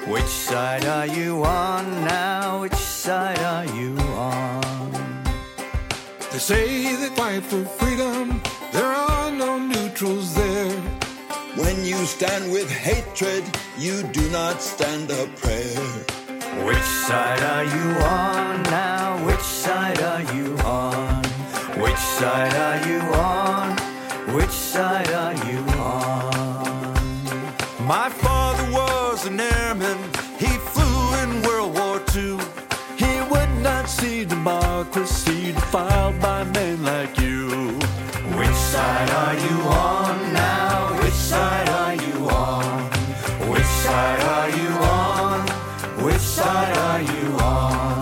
Which side are you on now? Which side are you on? They say that fight for freedom, there are no neutrals there. When you stand with hatred, you do not stand a prayer. Which side are you on now? Which side are you on? Which side are you on? Which side are you on? My father was an airman, he flew in World War II. He would not see democracy defiled by men like you. Which side are you on now? Which side are you on? Which side are you on? Which side are you on?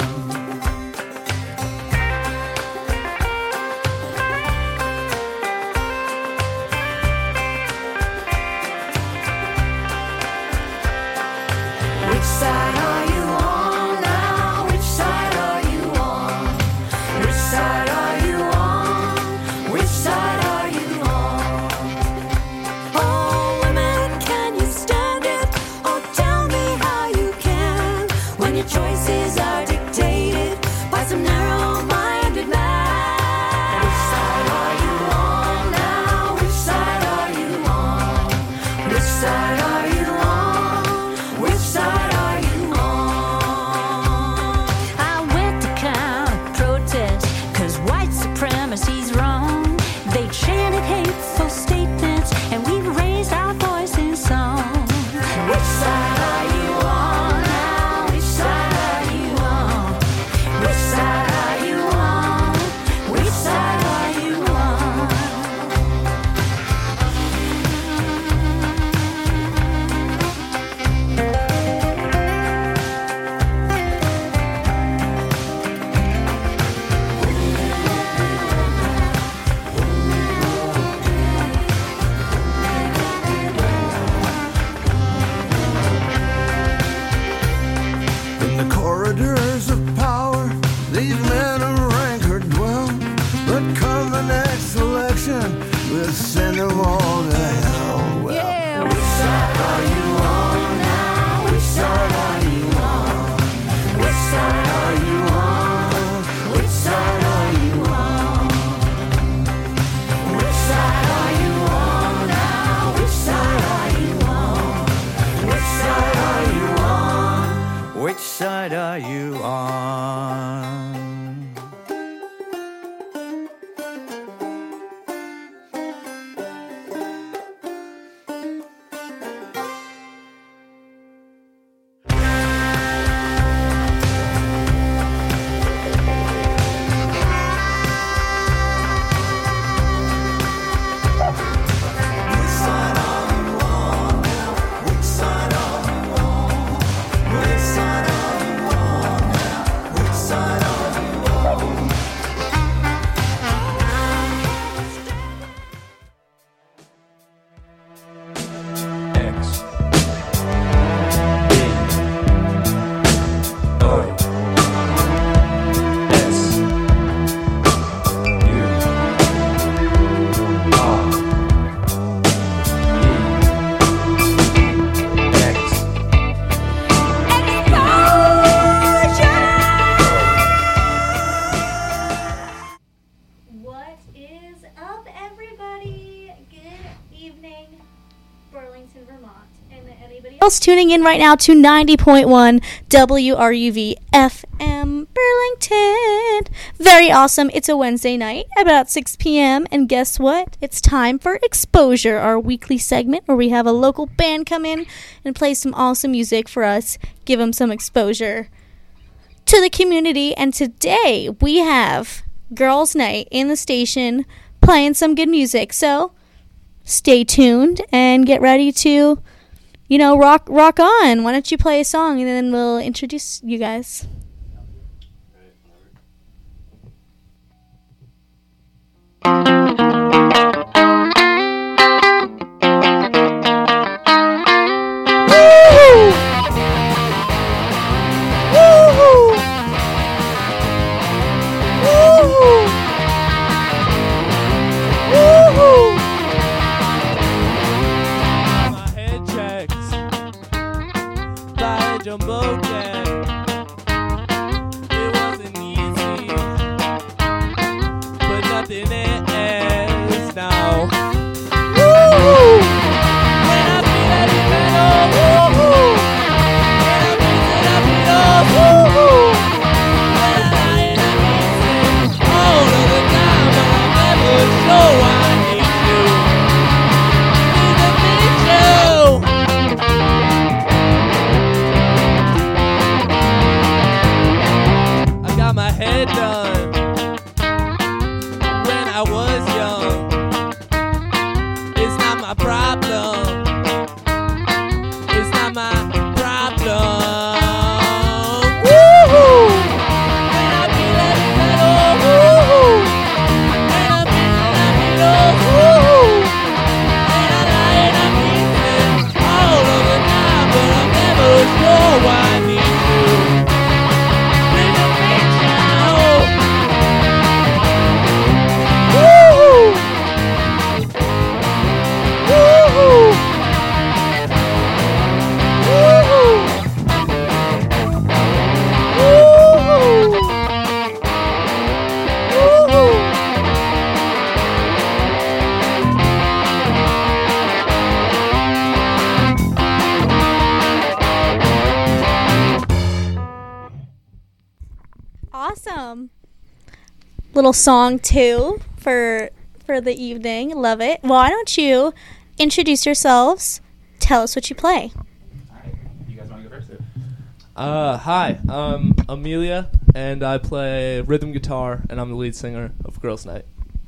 Which side are you on now? Which side are you on? Which side are you on? Which side are you on? Oh, women, can you stand it? Oh, tell me how you can when your choices are dictated by some narrow-minded man. Which side are you on now? Which side are you on? Which side are you on? Which side are you on? I went to counter protest, cause white supremacy's wrong. They chanted hateful statements, and we raised our voice in song. Which side are you on now? Which side are you on? Which side are you on? Which side are you on? In the corridors of power, these men of rancor dwell. But come the next election, we'll send them all to hell. Well, Yeah, which side are you on now? Which side are you on? Which side are you on? Which side are you on? Which side are you on now? Which side are you on? Which side are you on? Which side are you on? X B O S U R E X What is up, everybody? Good evening, Burlington, Vermont. And anybody else tuning in right now to 90.1 WRUV FM Burlington. Very awesome. It's a Wednesday night, about 6 p.m. And guess what? It's time for Exposure, our weekly segment where we have a local band come in and play some awesome music for us, give them some exposure to the community. And today we have Girls Night in the station playing some good music. So stay tuned and get ready to, rock on. Why don't you play a song and then we'll introduce you guys. My head checks by a jumbo jet. It wasn't easy, but nothing is now. Woo! When I feel heavy metal, woo-hoo. When I feel it, I feel woo-hoo. When I lie and I can't sit all of the time, but I'm never sure why I need to. Need a picture. I got my head done when I was young. It's not my problem. It's not my problem. Woo-hoo! When I feel heavy metal, woo-hoo! When I feel woo-hoo! When I lie and I mean it all of the time, but I'm never sure why I need to. Need a picture. Woo-hoo! Woo-hoo! Woo-hoo! Woo-hoo! Woo-hoo! Awesome. Little song too for the evening. Love it. Why don't you introduce yourselves? Tell us what you play. You guys want to go first? Hi, I'm Amelia, and I play rhythm guitar, and I'm the lead singer of Girls Night.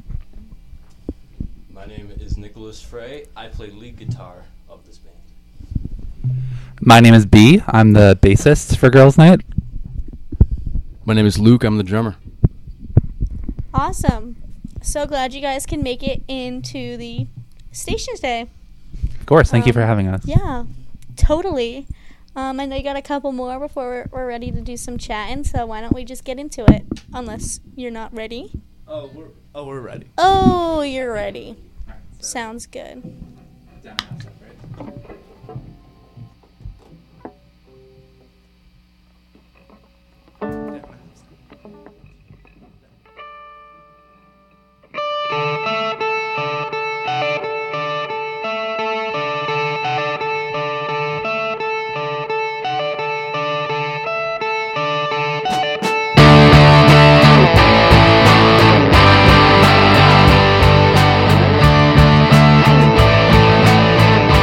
My name is Nicholas Frey. I play lead guitar of this band. My name is B. I'm the bassist for Girls Night. My name is Luke. I'm the drummer. Awesome. So glad you guys can make it into the station today. Of course. Thank you for having us. Yeah, totally. I know you got a couple more before we're ready to do some chatting, so why don't we just get into it? Unless you're not ready. We're ready. Oh, you're ready. Sounds good. Woo!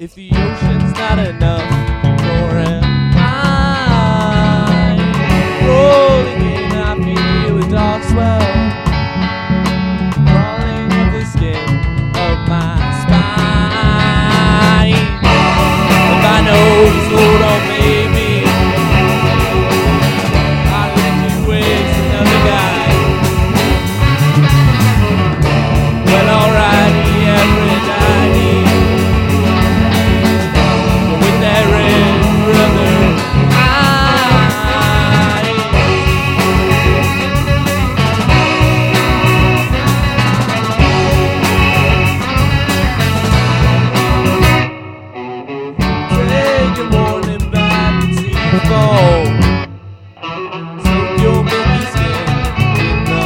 if the ocean's not enough for am I rolling in? I feel a dark swell crawling up the skin of my spine. If I know this hold on, baby, I'll let you waste another guy. Well, alrighty, everybody. With that red brother, take your morning bath and see the fall. Soak your baby skin in the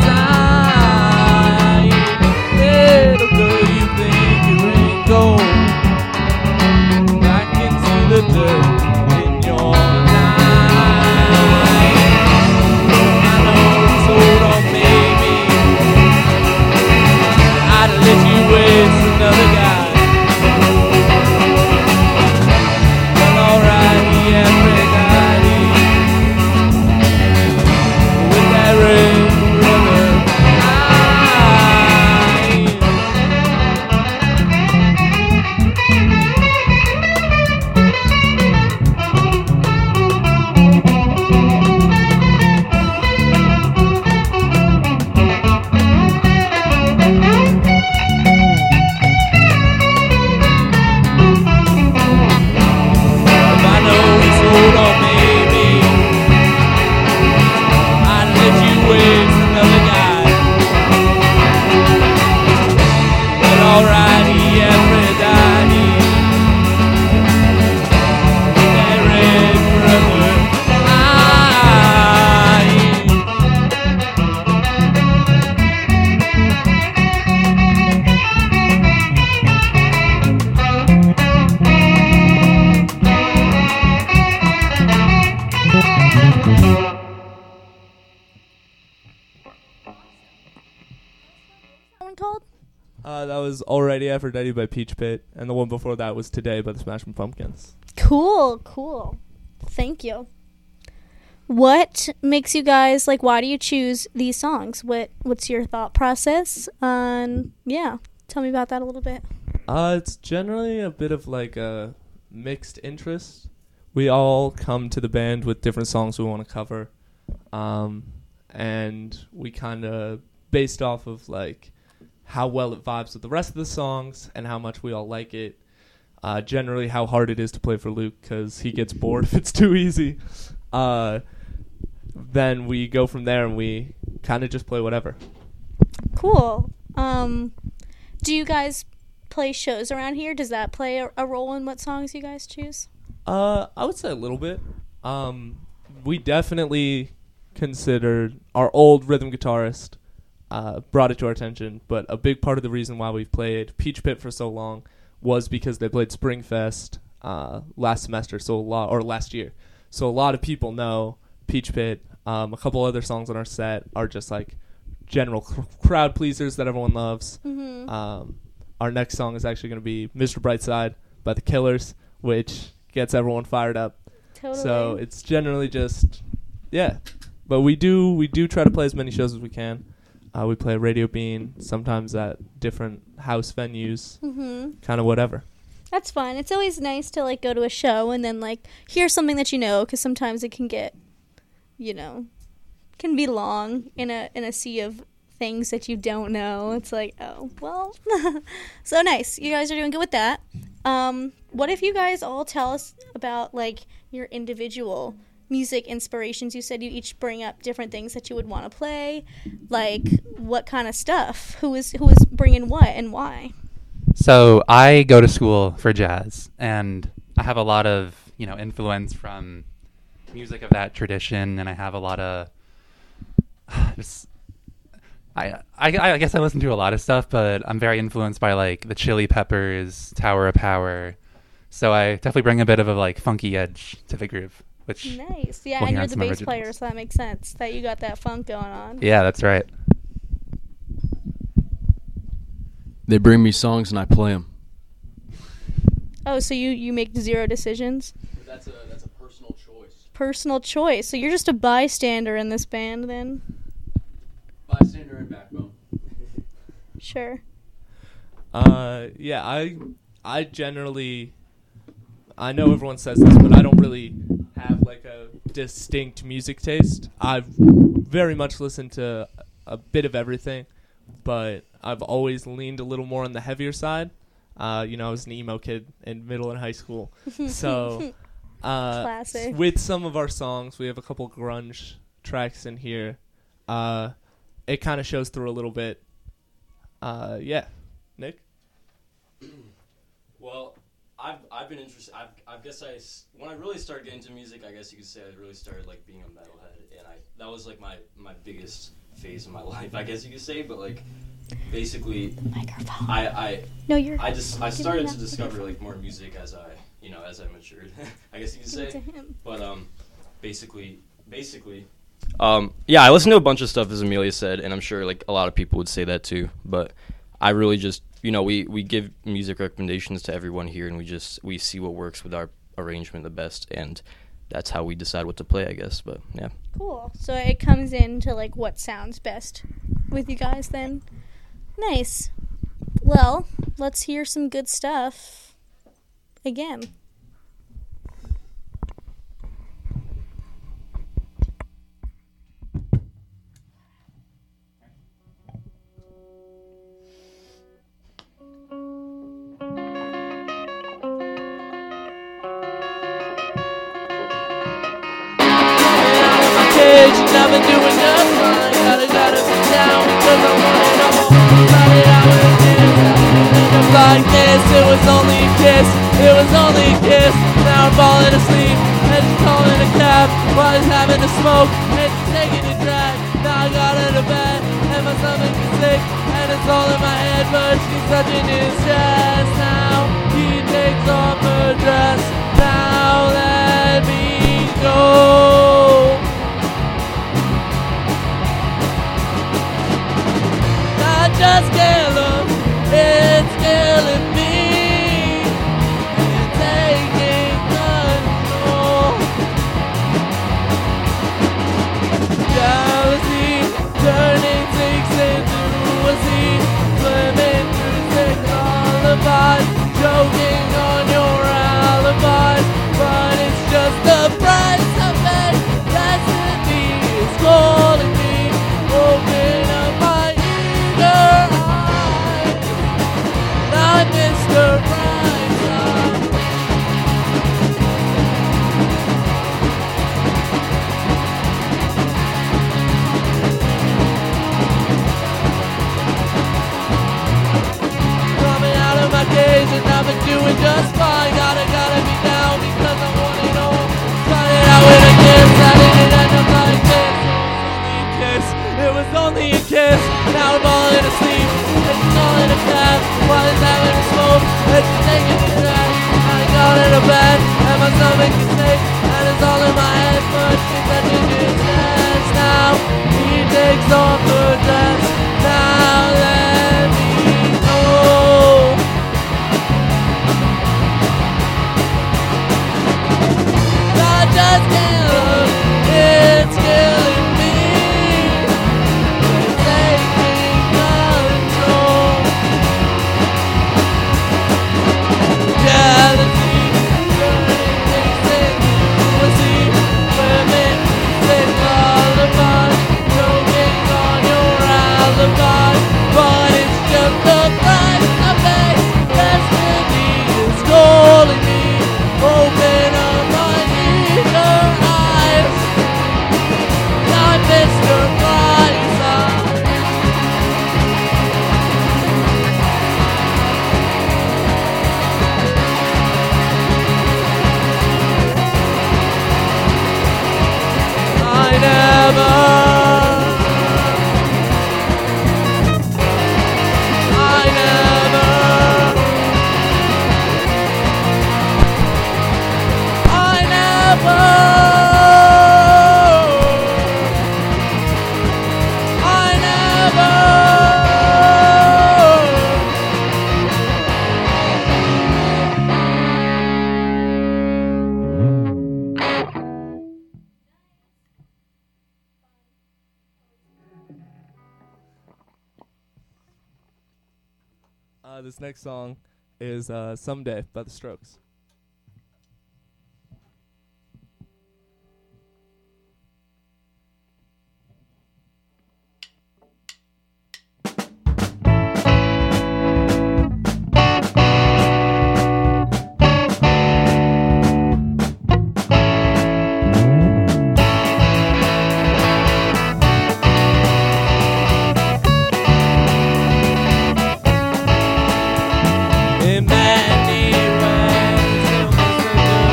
tide. Little girl, you think you ain't gold. Back into the dirt in your life. I know it's hold on, baby. I'd let you waste another guy. Well, alrighty, everybody. With that red brother, if I know it's hold on, baby, I'd let you waste another guy. But alrighty, everybody, that red brother, That one called? that was Already Aphrodite by Peach Pit, and the one before that was Today by the Smashing Pumpkins. Cool, cool. Thank you. What makes you guys like? Why do you choose these songs? What's your thought process? Yeah, tell me about that a little bit. It's generally a bit of like a mixed interest. We all come to the band with different songs we want to cover, and we kind of based off of like how well it vibes with the rest of the songs and how much we all like it. Generally, how hard it is to play for Luke because he gets bored if it's too easy. Then we go from there and we kind of just play whatever. Cool. Do you guys play shows around here? Does that play a role in what songs you guys choose? I would say a little bit. We definitely considered our old rhythm guitarist brought it to our attention, but a big part of the reason why we've played Peach Pit for so long was because they played Springfest last year. So a lot of people know Peach Pit. A couple other songs on our set are just like general crowd pleasers that everyone loves. Mm-hmm. Our next song is actually going to be Mr. Brightside by The Killers, which gets everyone fired up. Totally. So it's generally just, yeah. But we do try to play as many shows as we can. We play Radio Bean, sometimes at different house venues, kind of whatever. That's fun. It's always nice to like go to a show and then like hear something that you know, because sometimes it can get, can be long in a sea of things that you don't know. It's like, oh, well. So nice. You guys are doing good with that. What if you guys all tell us about like your individual music inspirations? You said you each bring up different things that you would want to play. Like what kind of stuff? Who is bringing what and why? So I go to school for jazz, and I have a lot of, influence from music of that tradition, and I have a lot of I guess I listen to a lot of stuff, but I'm very influenced by like the Chili Peppers, Tower of Power. So I definitely bring a bit of a like funky edge to the group, which nice. Yeah, we'll and hear you're on the some bass originals. player, so that makes sense that you got that funk going on. Yeah, that's right. They bring me songs and I play them. Oh, so you make 0 decisions? That's a personal choice. Personal choice. So you're just a bystander in this band then? Bystander and backbone. Sure. Yeah, I generally, I know everyone says this, but I don't really have like a distinct music taste. I've very much listened to a bit of everything, but I've always leaned a little more on the heavier side. I was an emo kid in middle and high school. So Classic. with some of our songs, we have a couple grunge tracks in here. It kind of shows through a little bit. Yeah. Nick? Well, I've been interested. When I really started getting into music, I guess you could say I really started like being a metalhead, and that was like my biggest phase in my life, I guess you could say. But like, basically, Microphone. I started to discover like more music as I matured, I guess you could say. But basically, yeah, I listened to a bunch of stuff, as Amelia said, and I'm sure like a lot of people would say that too. But I really just, we give music recommendations to everyone here, and we see what works with our arrangement the best, and that's how we decide what to play, I guess. But yeah. Cool. So it comes into like what sounds best with you guys then. Nice. Well, let's hear some good stuff again. I've been doing just fine. Gotta be down because I want it all. Started out with a kiss, end up like this. It was only a kiss, it was only a kiss. Now I'm falling asleep, and she's calling a cab while he's having a smoke, and she's taking a drag. Now I got out of bed, and my stomach is sick, and it's all in my head, but she's touching his chest. Now he takes off her dress. Now let me go. Just can't look, it's killing me, and taking control. Jealousy turning six into a Z, swimming through sick lullabies, joking on your alibis, but it's just the price I pay. Destiny is calling me, open up my Mr. Brightside. Coming out of my cage and I've been doing just fine. Gotta be down because I want it all. Started out with a kiss, I didn't end up like this. It was only a kiss. Now I'm falling asleep, and she's calling a cab while he's having a smoke, and she's taking a drag. I got in a bed, and my stomach is sick, and it's all in my head, but she's touching his chest. Now he takes off her dress. Now let me go. This next song is Someday by The Strokes. In many ways,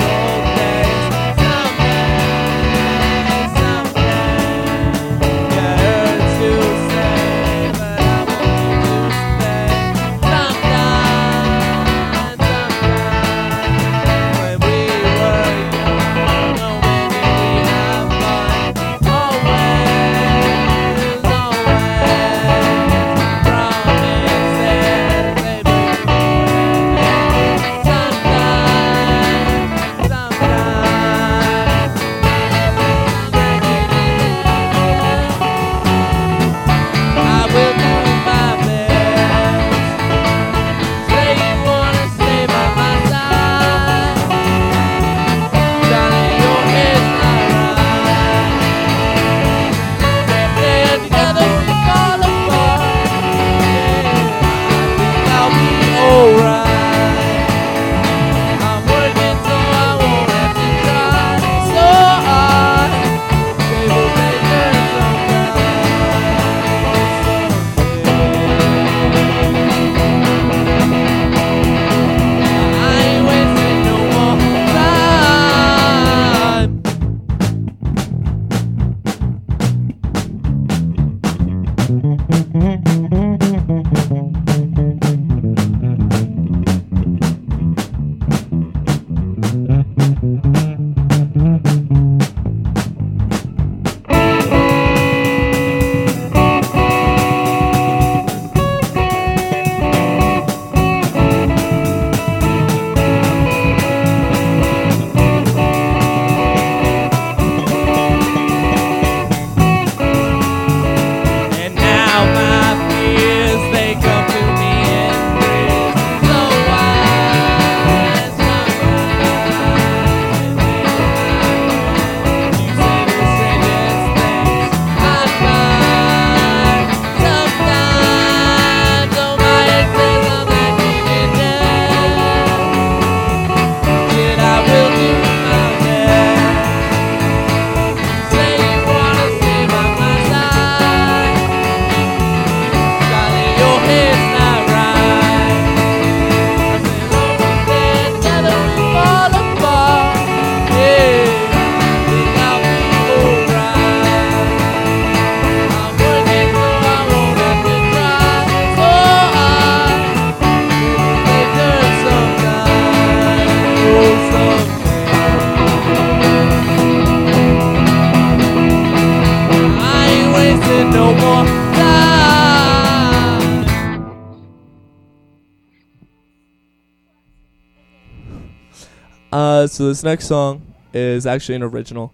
So this next song is actually an original.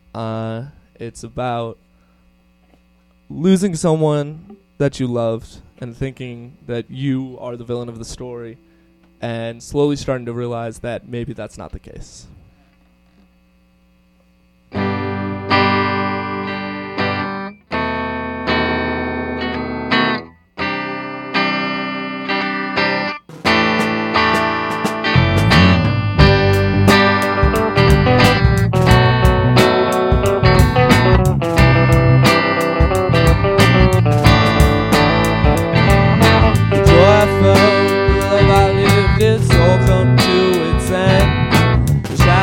It's about losing someone that you loved and thinking that you are the villain of the story, and slowly starting to realize that maybe that's not the case. It's all come to its end. Wish I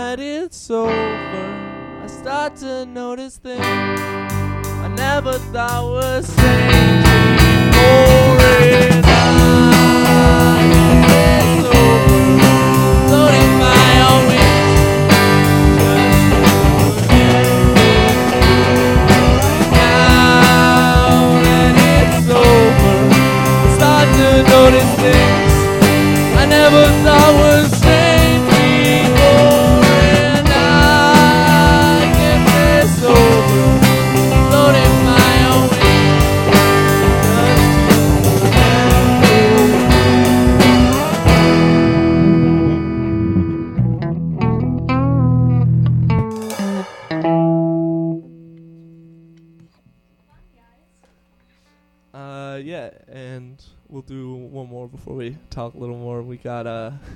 that it's over, I start to notice things I never thought was strange before. And I guess it's over, floating my own wings, just now that it's over, I start to notice things I never thought was strange before. And I guess it's over, floating my own wings, yeah, and we'll do one more before we talk a little more. We got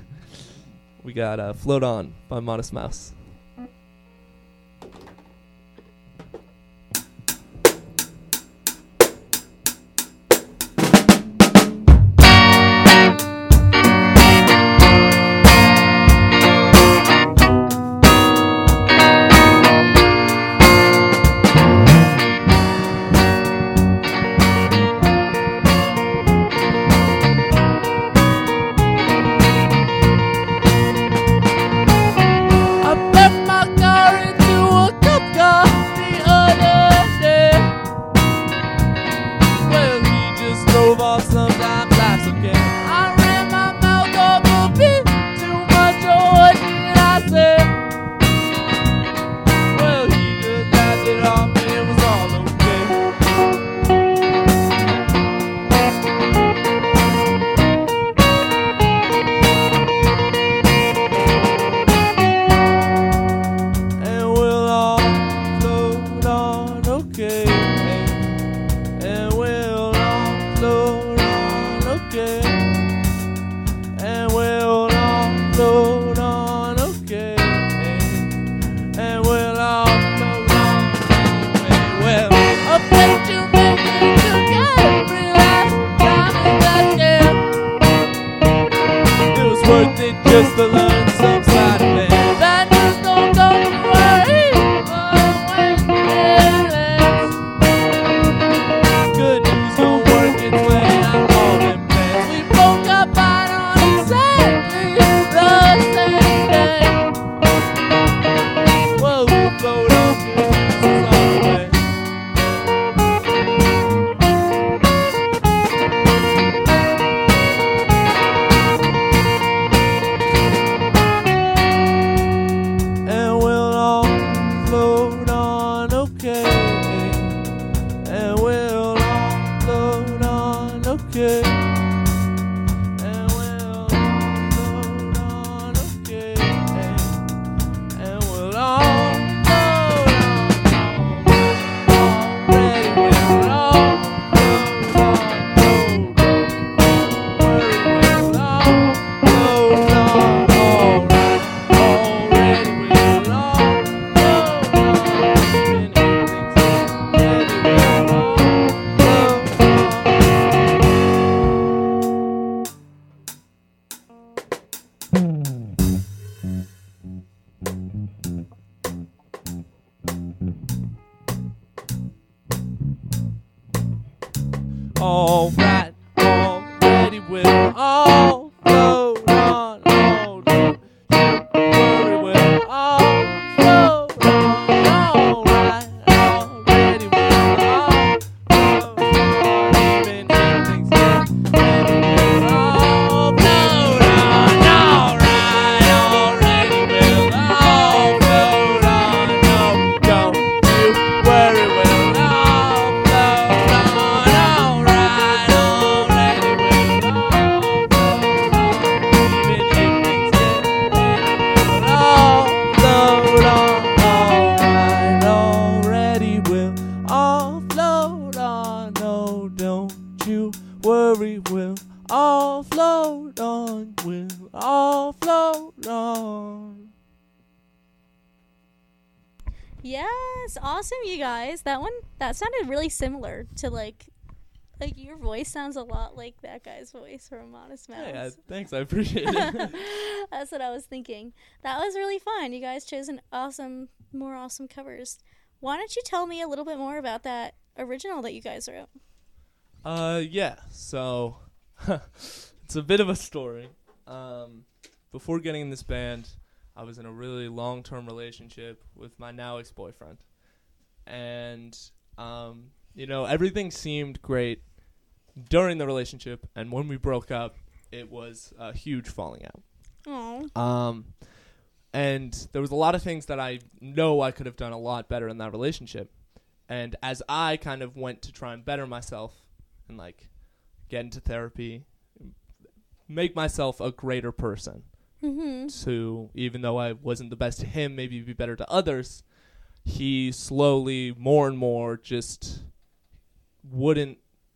Float On by Modest Mouse. I bet my car into a cop car the other day. Well, he just drove off, sometimes that's okay. I ran my mouth off a bit too much, or what did I say? Well, he just laughed it off and it was all okay. And we'll all float on, okay. And we'll all float on, okay. And we'll all float on, okay. And we'll all float on, okay. Well, I bet you make it took every last time in that game. It was worth it just to learn some side of it. Bad news don't come for even when it ends. Good news don't work its way out all them plans. We broke up out on exactly the same day. Well, we'll float on, this is all the way. And we'll all float on, okay. And we'll all float on, okay. And we'll all float on, okay. And we'll all float on. Already we'll all float on, no, worry, we'll all float on, alright. Already we'll all float on, even if things get heavy, we'll all alright, already we'll all float on, oh, don't you worry, we'll all float on, alright, already we'll all float on, even if things get heavy, we'll all float on, alright, already we'll all float on, no, don't you worry, we'll all float on, alright, already we'll all float on, even if things get heavy, we'll all float on, alright, already we'll all float on, no, don't you worry, we'll all float on, we'll all float on. Yes, awesome, you guys. That sounded really similar to like Like, your voice sounds a lot like that guy's voice from Modest Mouse. Hey, thanks. I appreciate it. That's what I was thinking. That was really fun. You guys chose more awesome covers. Why don't you tell me a little bit more about that original that you guys wrote? Yeah. So it's a bit of a story. Before getting in this band, I was in a really long-term relationship with my now ex-boyfriend. And, everything seemed great during the relationship. And when we broke up, it was a huge falling out. Aww. And there was a lot of things that I know I could have done a lot better in that relationship. And as I kind of went to try and better myself and, get into therapy, make myself a greater person, to, even though I wasn't the best to him, maybe be better to others, he slowly, more and more, just wouldn't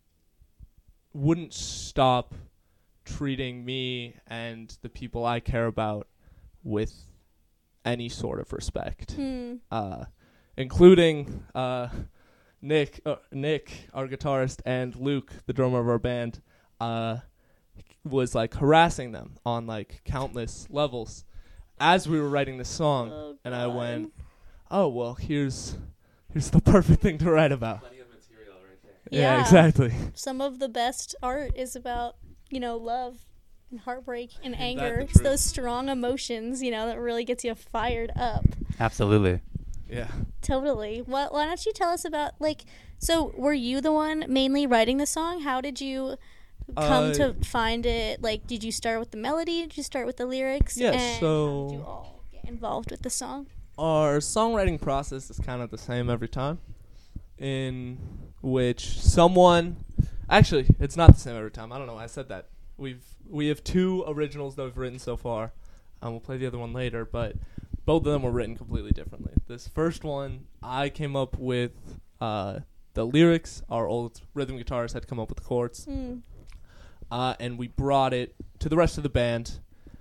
stop treating me and the people I care about with any sort of respect, including Nick, our guitarist, and Luke, the drummer of our band, was harassing them on countless levels as we were writing the song. And I went, oh, well, here's the perfect thing to write about. Plenty of material right there. Yeah, exactly. Some of the best art is about, love and heartbreak and anger. That's It's true. those strong emotions, that really gets you fired up. Absolutely. Yeah. Totally. Why don't you tell us about, so were you the one mainly writing the song? How did you come to find it? Did you start with the melody? Did you start with the lyrics? Yeah, and so how did you all get involved with the song? Our songwriting process is kind of the same every time, in which someone... Actually, it's not the same every time. I don't know why I said that. We have 2 originals that we've written so far. We'll play the other one later, but both of them were written completely differently. This first one, I came up with the lyrics. Our old rhythm guitarist had come up with the chords. And we brought it to the rest of the band.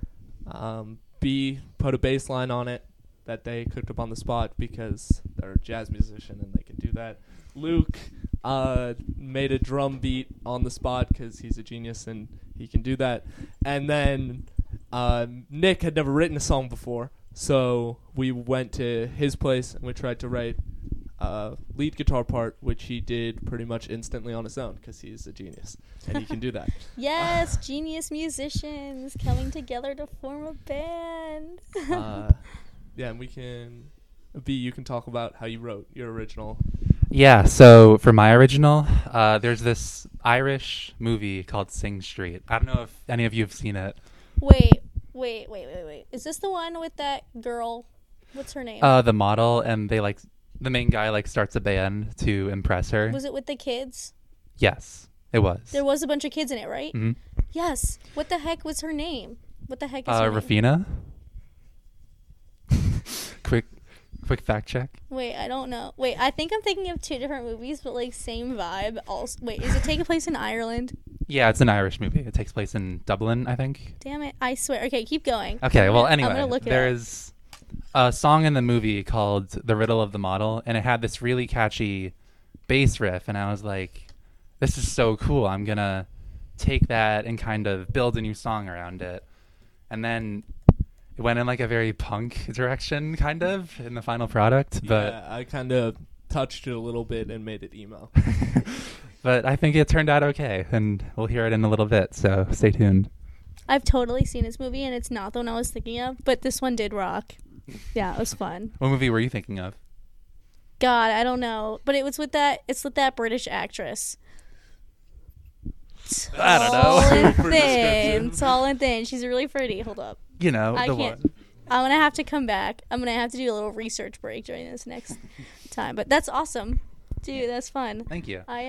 B put a bass line on it that they cooked up on the spot because they're a jazz musician and they can do that. Luke made a drum beat on the spot because he's a genius and he can do that. And then Nick had never written a song before, so we went to his place and we tried to write a lead guitar part, which he did pretty much instantly on his own because he's a genius and he can do that. Yes, genius musicians coming together to form a band. Yeah, and we can... B, you can talk about how you wrote your original. Yeah, so for my original, there's this Irish movie called Sing Street. I don't know if any of you have seen it. Wait. Is this the one with that girl? What's her name? The model, and the main guy starts a band to impress her. Was it with the kids? Yes, it was. There was a bunch of kids in it, right? Mm-hmm. Yes. What the heck was her name? What the heck is her name? Rafina. Quick fact check. Wait, I don't know. Wait, I think I'm thinking of 2 different movies, but same vibe. Also, wait, is it taking place in Ireland? Yeah, it's an Irish movie. It takes place in Dublin, I think. Damn it! I swear. Okay, keep going. Okay, well, I'm anyway, gonna look it up. there's a song in the movie called "The Riddle of the Model," and it had this really catchy bass riff, and I was like, "This is so cool! I'm gonna take that and kind of build a new song around it." And then it went in a very punk direction, kind of, in the final product. But yeah, I kind of touched it a little bit and made it emo. But I think it turned out okay, and we'll hear it in a little bit, so stay tuned. I've totally seen this movie, and it's not the one I was thinking of, but this one did rock. Yeah, it was fun. What movie were you thinking of? God, I don't know, but it's with that British actress. I don't know. Tall and thin. She's really pretty. Hold up. You know, I the can't. one. I'm gonna have to come back. I'm gonna have to do a little research break during this next time. But that's awesome, dude. That's fun. Thank you. I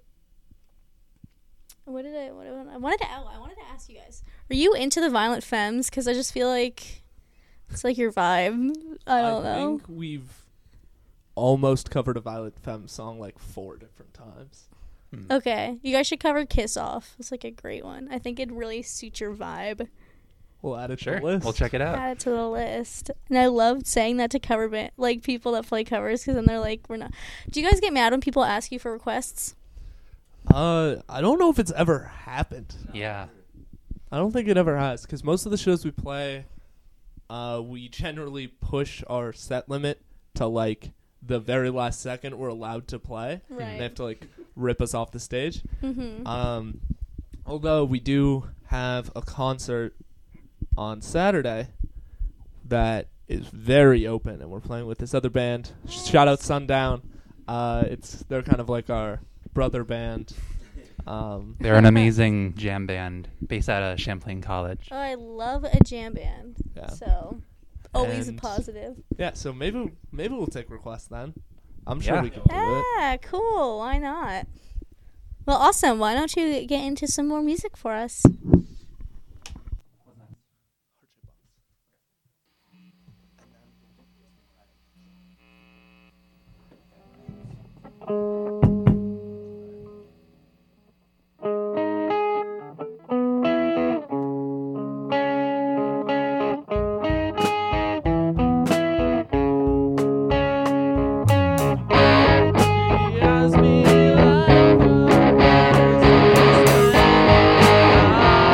wanted to ask you guys. Are you into the Violent Femmes? Because I just feel like it's your vibe. I don't know. I think we've almost covered a Violent Femme song 4 different times. Okay, you guys should cover "Kiss Off." It's a great one. I think it'd really suit your vibe. We'll add it Sure, to the list. we'll check it out. Add it to the list. And I loved saying that to cover band, people that play covers, because then they're we're not. Do you guys get mad when people ask you for requests? I don't know if it's ever happened. Yeah. I don't think it ever has, because most of the shows we play, we generally push our set limit to like the very last second we're allowed to play. Right. They have to like rip us off the stage. Mm-hmm. Although we do have a concert on Saturday that is very open, and we're playing with this other band. Shout out Sundown. They're kind of like our brother band. They're an amazing jam band based out of Champlain College. Oh, I love a jam band. Yeah. So, always And- positive. Yeah, so maybe we'll take requests then. I'm sure Yeah. we can do it. Yeah, cool. Why not? Well, awesome. Why don't you get into some more music for us? Yes, me love.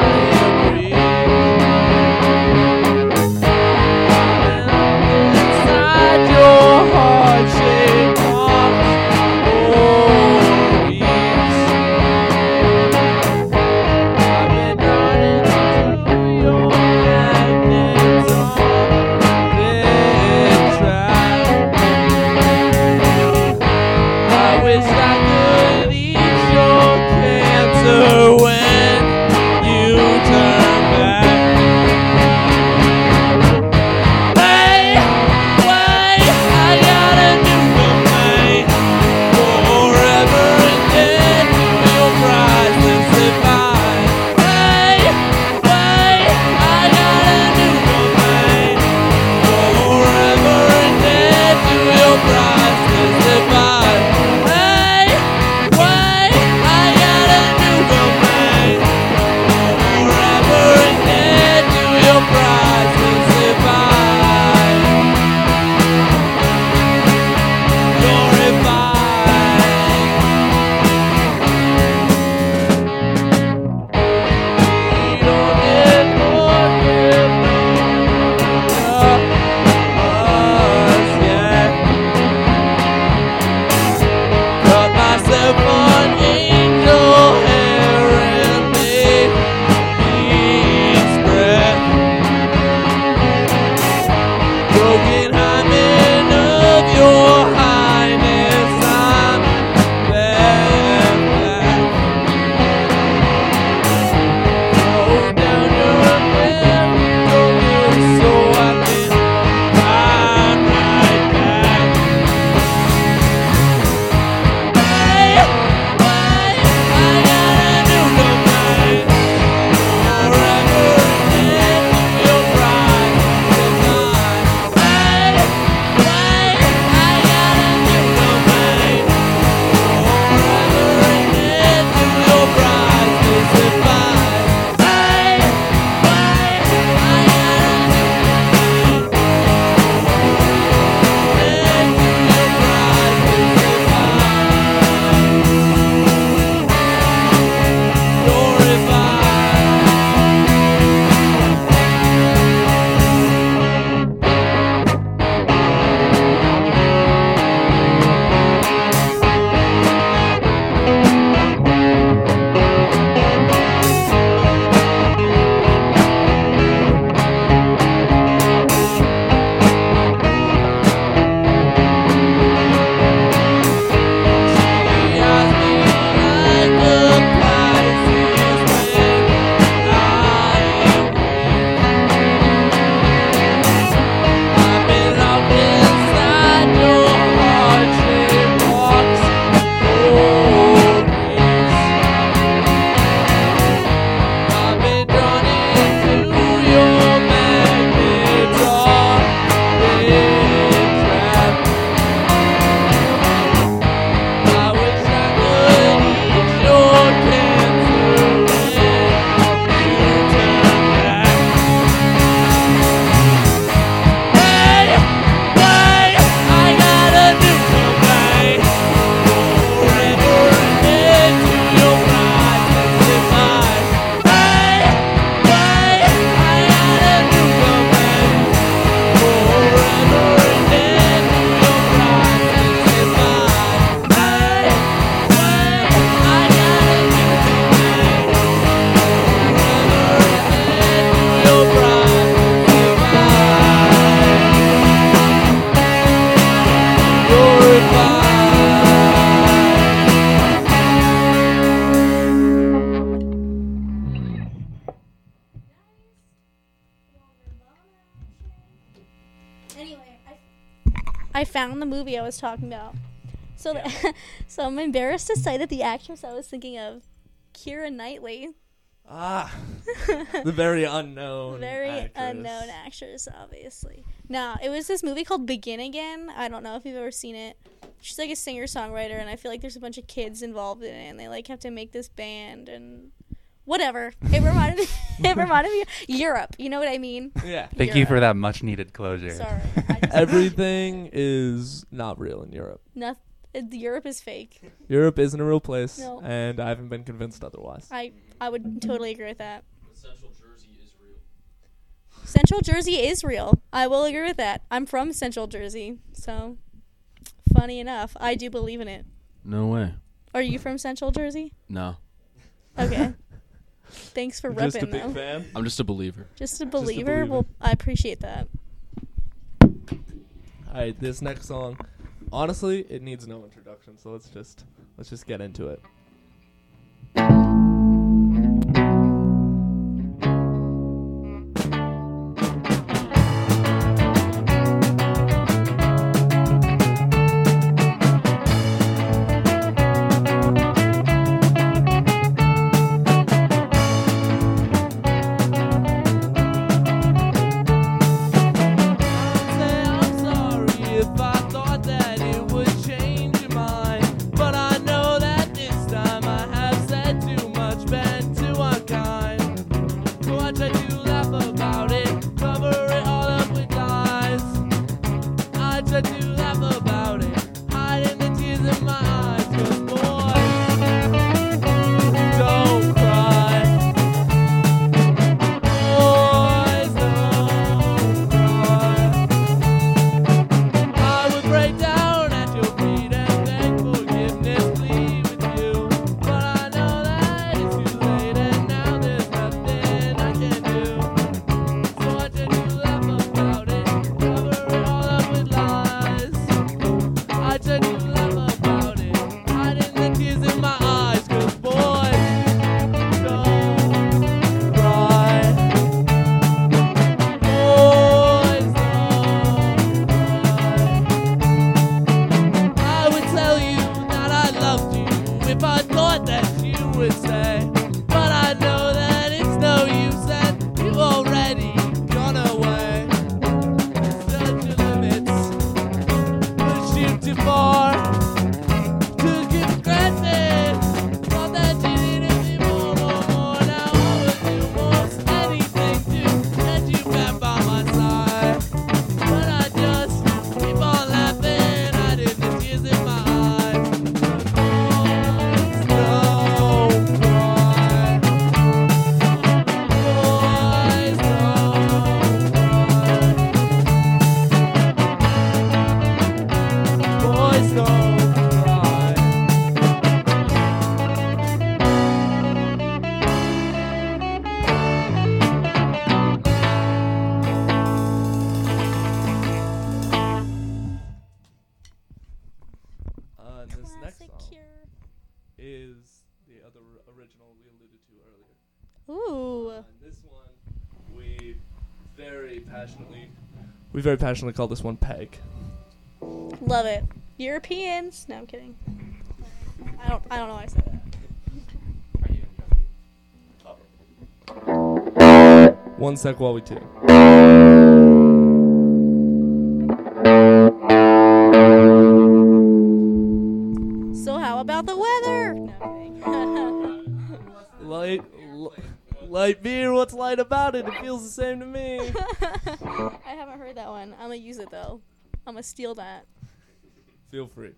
I found the movie I was talking about. So, so I'm embarrassed to say that the actress I was thinking of, Keira Knightley. The very unknown unknown actress, obviously. No, it was this movie called Begin Again. I don't know if you've ever seen it. She's like a singer-songwriter, and I feel like there's a bunch of kids involved in it, and they like have to make this band and whatever. It reminded me of Europe. You know what I mean? Yeah. Thank you for that much needed closure. Sorry. Everything is not real in Europe. Europe is fake. Europe isn't a real place, No. and I haven't been convinced otherwise. I would totally agree with that. Central Jersey is real. Central Jersey is real. I will agree with that. I'm from Central Jersey, so funny enough, I do believe in it. No way. Are you from Central Jersey? No. Okay. Thanks for repping, Just a big though. fan. I'm just a believer. Just a believer? Well, I appreciate that. All right, this next song, honestly, it needs no introduction. So let's just get into it. We very passionately call this one Peg. Love it. Europeans. No, I'm kidding. I don't know why I said that. 1 sec while we tune. So how about the weather? No, I'm kidding. Light beer, what's light about it? It feels the same to me. I haven't heard that one. I'm gonna use it though. I'm gonna steal that. Feel free.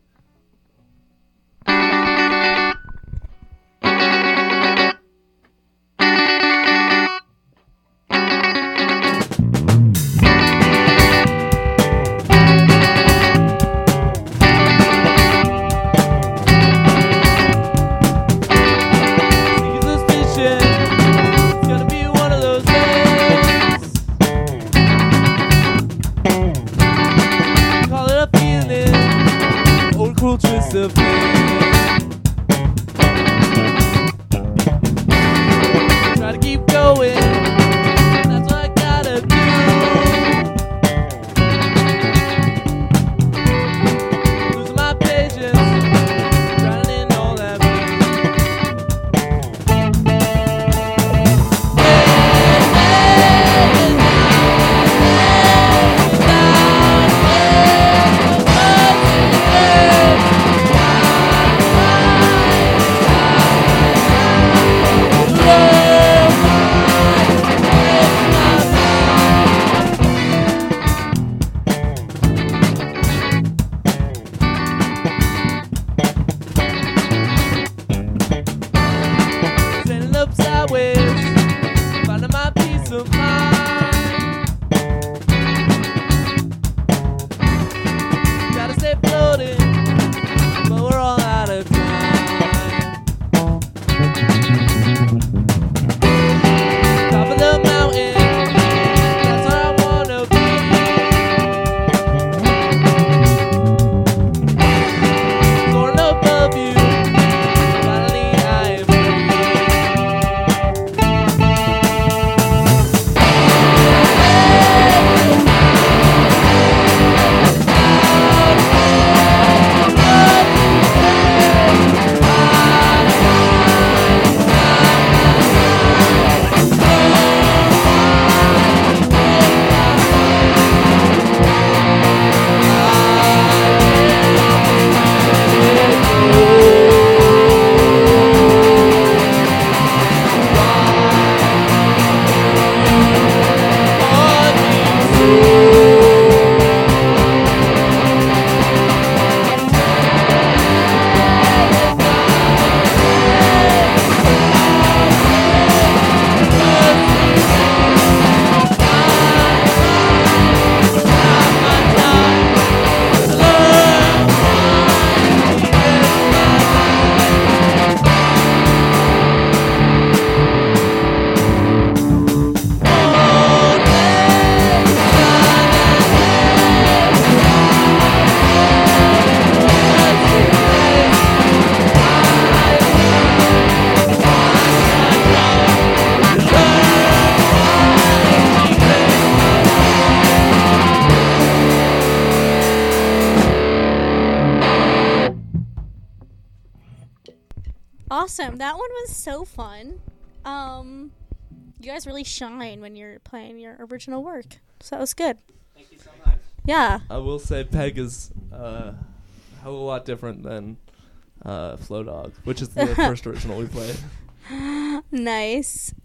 Awesome. That one was so fun. You guys really shine when you're playing your original work. So that was good. Thank you so much. Yeah. I will say Peg is a hell of a lot different than Flow Dog, which is the first original we played. Nice.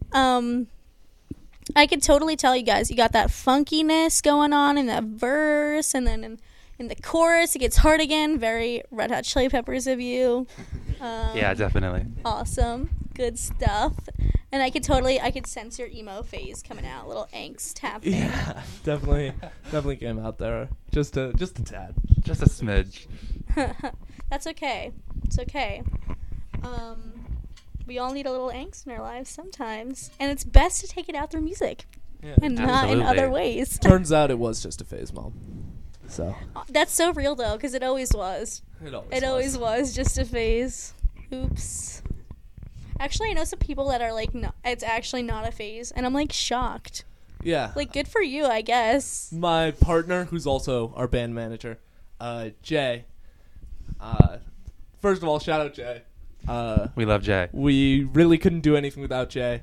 I could totally tell you guys, you got that funkiness going on in that verse, and then in the chorus it gets hard again. Very Red Hot Chili Peppers of you. Yeah, definitely. Awesome. Good stuff. And I could sense your emo phase coming out, a little angst happening. Yeah, definitely came out there. Just a tad. Just a smidge. That's okay. It's okay. We all need a little angst in our lives sometimes, and it's best to take it out through music, and not in other ways. Turns out it was just a phase, Mom. So that's so real though, because it always was. It always was just a phase. Oops. Actually, I know some people that are like, no, it's actually not a phase, and I'm like shocked. Yeah. Like, good for you, I guess. My partner, who's also our band manager, Jay. First of all, shout out Jay. We love Jay. We really couldn't do anything without Jay.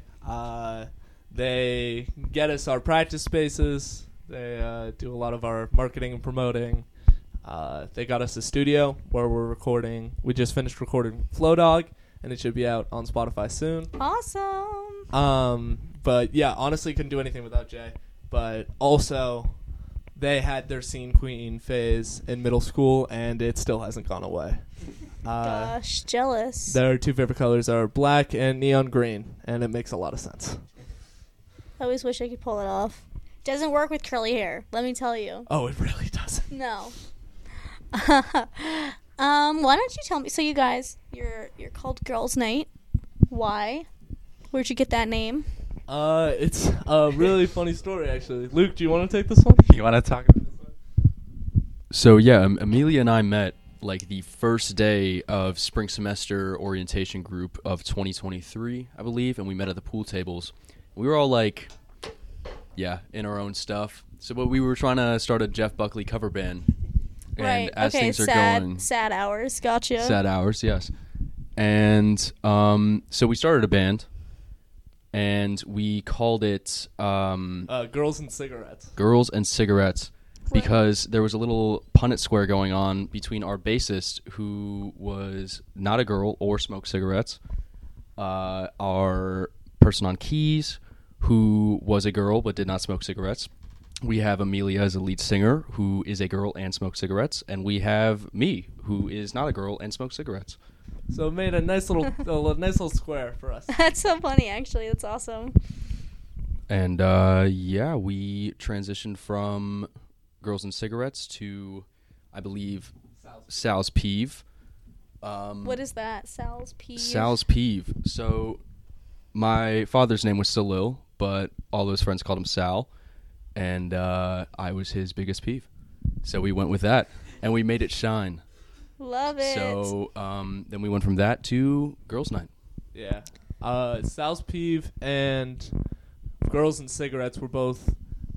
They get us our practice spaces. They do a lot of our marketing and promoting. They got us a studio where we're recording. We just finished recording Flow Dog, and it should be out on Spotify soon. Awesome. But yeah, honestly, couldn't do anything without Jay. But also, they had their scene queen phase in middle school, and it still hasn't gone away. Gosh, jealous. Their two favorite colors are black and neon green, and it makes a lot of sense. I always wish I could pull it off. Doesn't work with curly hair, let me tell you. Oh, it really doesn't. No. Why don't you tell me? So you guys, you're called Girls Night. Why? Where'd you get that name? It's a really funny story, actually. Luke, do you want to take this one? You want to talk about this one? So yeah, Amelia and I met like the first day of spring semester orientation group of 2023, I believe, and we met at the pool tables. We were all like, yeah, in our own stuff. So, but we were trying to start a Jeff Buckley cover band. And Right. as Okay. things are going, Sad hours. Gotcha. sad hours, yes. And so we started a band, and we called it Girls and Cigarettes. Girls and Cigarettes, because there was a little Punnett square going on between our bassist, who was not a girl or smoked cigarettes, our person on keys, who was a girl but did not smoke cigarettes. We have Amelia as a lead singer, who is a girl and smokes cigarettes, and we have me, who is not a girl and smokes cigarettes. So it made a nice little square for us. That's so funny, actually. That's awesome. And yeah, we transitioned from Girls and Cigarettes to, I believe, Sal's Peeve. What is that? Sal's Peeve? Sal's Peeve. So my father's name was Salil, but all those friends called him Sal, and I was his biggest peeve. So we went with that, and we made it shine. Love it. So then we went from that to Girls Night. Yeah. Sal's Peeve and Girls and Cigarettes were both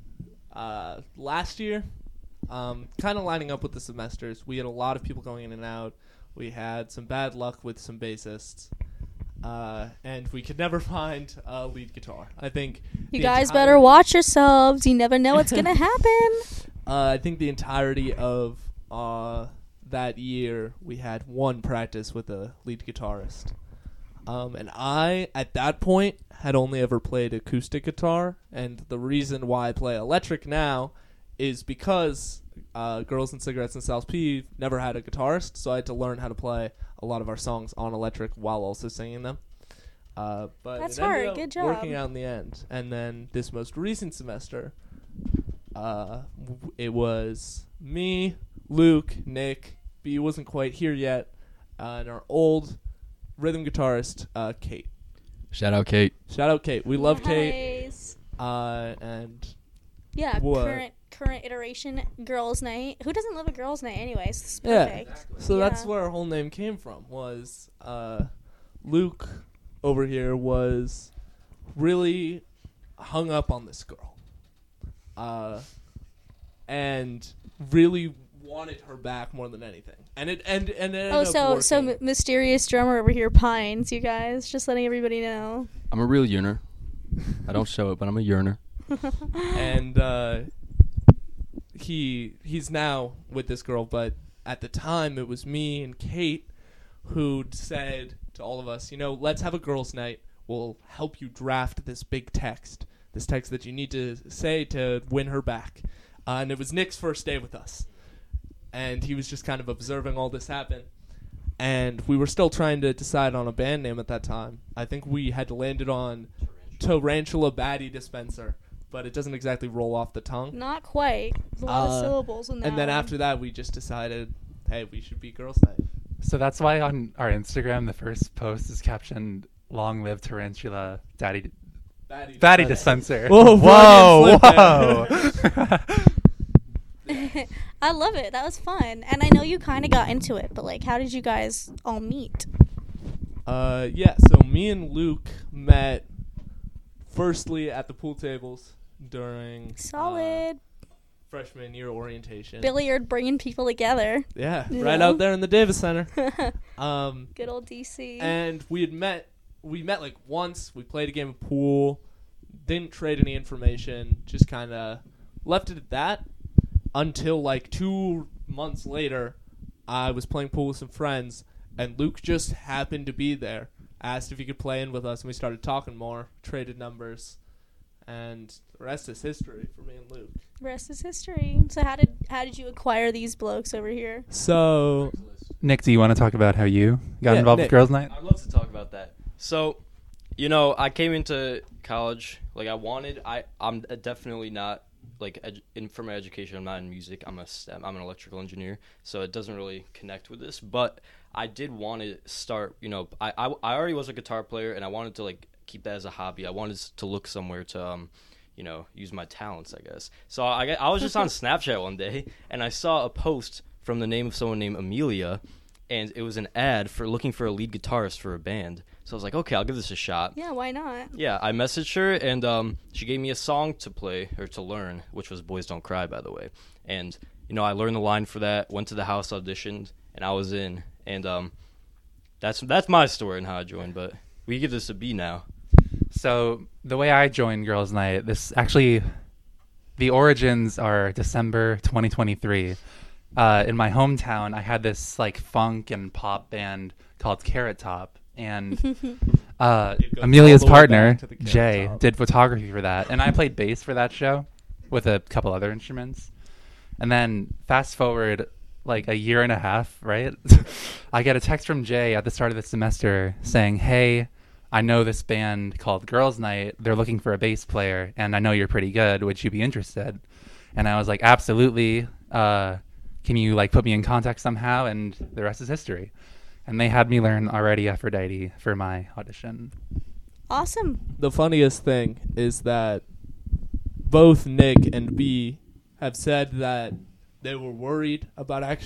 last year. Kind of lining up with the semesters. We had a lot of people going in and out. We had some bad luck with some bassists. And we could never find a lead guitar. I think you guys better watch yourselves. You never know what's going to happen. I think the entirety of that year, we had one practice with a lead guitarist. And I, at that point, had only ever played acoustic guitar. And the reason why I play electric now is because Girls and Cigarettes and Sal's Peeve never had a guitarist. So I had to learn how to play a lot of our songs on electric while also singing them. But that's it ended hard. up Good job. working out in the end. And then this most recent semester, it was me, Luke, Nick. B wasn't quite here yet, and our old rhythm guitarist, Kate. Shout out, Kate. Shout out, Kate. We love Kate. Nice. And Yeah, what? current iteration, Girls Night. Who doesn't love a Girls Night anyways? It's Yeah. perfect. So Yeah. that's where our whole name came from. Was Luke over here was really hung up on this girl, and really wanted her back more than anything. And it ended Oh, up so working. mysterious drummer over here pines, you guys. Just letting everybody know. I'm a real yearner. I don't show it, but I'm a yearner. And he's now with this girl, but at the time it was me and Kate who said to all of us, let's have a girls' night. We'll help you draft this big text, this text that you need to say to win her back. And it was Nick's first day with us. And he was just kind of observing all this happen. And we were still trying to decide on a band name at that time. I think we had landed on Tarantula Batty Dispenser, but it doesn't exactly roll off the tongue. Not quite. There's a lot of syllables in that. And then one. after that, we just decided, hey, we should be girls' night. So that's why on our Instagram, the first post is captioned "Long live Tarantula Batty Dispenser." Whoa! I love it. That was fun. And I know you kind of got into it, but like, how did you guys all meet? So me and Luke met firstly at the pool tables during Solid. freshman year orientation. Billiard bringing people together. Yeah, You right know? out there in the Davis Center. Good old DC. And we met like once. We played a game of pool. Didn't trade any information. Just kind of left it at that until like 2 months later, I was playing pool with some friends, and Luke just happened to be there. Asked if he could play in with us, and we started talking more. Traded numbers, and the rest is history for me and Luke. Rest is history. So how did you acquire these blokes over here? So, Nick, do you want to talk about how you got involved Nick. with Girls' Night? I'd love to talk about that. So, I came into college like I wanted. I'm definitely not like for my education. I'm not in music. I'm an electrical engineer, so it doesn't really connect with this. But I did want to start. I already was a guitar player, and I wanted to like keep that as a hobby. I wanted to look somewhere to use my talents, I guess. So I was just on Snapchat one day, and I saw a post from the name of someone named Amelia, and it was an ad for looking for a lead guitarist for a band. So I was like, okay, I'll give this a shot. Yeah, why not? Yeah, I messaged her, and she gave me a song to play, or to learn, which was Boys Don't Cry, by the way. And, I learned the line for that, went to the house, auditioned, and I was in. And that's my story and how I joined, but we give this a B now. So the way I joined Girls' Night, the origins are December 2023. In my hometown, I had this like funk and pop band called Carrot Top, and Amelia's all the way partner back to the Carrot Jay Top. did photography for that, and I played bass for that show with a couple other instruments. And then fast forward like a year and a half, right? I get a text from Jay at the start of the semester saying, "Hey, I know this band called Girls' Night. They're looking for a bass player, and I know you're pretty good. Would you be interested?" And I was like, "Absolutely. Can you like put me in contact somehow?" And the rest is history. And they had me learn Already Aphrodite for my audition. Awesome. the funniest thing is that both Nick and B have said that they were worried about